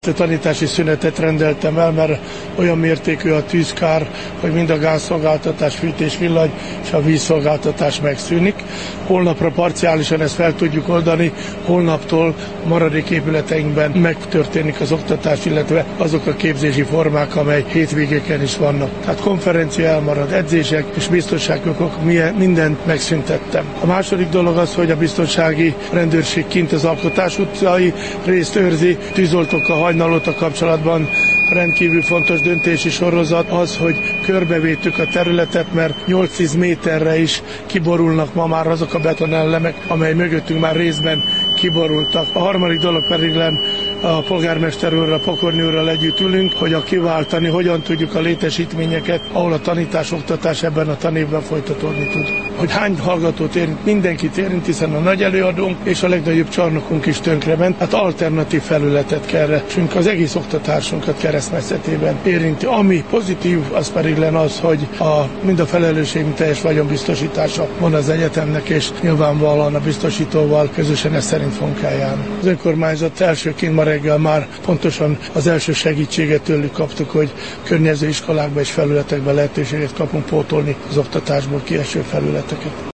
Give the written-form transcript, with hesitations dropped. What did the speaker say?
A tanítási szünetet rendeltem el, mert olyan mértékű a tűzkár, hogy mind a gázszolgáltatás, fűtés, villany és a vízszolgáltatás megszűnik. Holnapra parciálisan ezt fel tudjuk oldani, holnaptól maradék épületeinkben megtörténik az oktatás, illetve azok a képzési formák, amely hétvégéken is vannak. Tehát konferencia elmarad, edzések és biztonságokok, mindent megszüntettem. A második dolog az, hogy a biztonsági rendőrség kint az Alkotás utcai részt őrzi, tűzoltókkal hajnalóta kapcsolatban rendkívül fontos döntési sorozat az, hogy körbevétük a területet, mert 8-10 méterre is kiborulnak ma már azok a betonellemek, amely mögöttünk már részben kiborultak. A harmadik dolog pedig a polgármester úrral, Pokorny úrral együtt ülünk, hogy kiváltani, hogyan tudjuk a létesítményeket, ahol a tanítás-oktatás ebben a tanévben folytatódni tud. Hogy hány hallgatót érint, mindenkit érint, hiszen a nagy előadónk és a legnagyobb csarnokunk is tönkrement, hát alternatív felületet keresünk, az egész oktatásunkat keresztmetszetében érinti. Ami pozitív, az pedig az, hogy mind a felelősség, mind teljes vagyonbiztosítása van az egyetemnek, és nyilvánvalóan a biztosítóval közösen ezt szerint fogunk eljárni. Az önkormányzat elsőként ma reggel már pontosan az első segítséget tőlük kaptuk, hogy környező iskolákba és felületekben lehetőséget kapunk pótolni az oktatásból kieső felületeket.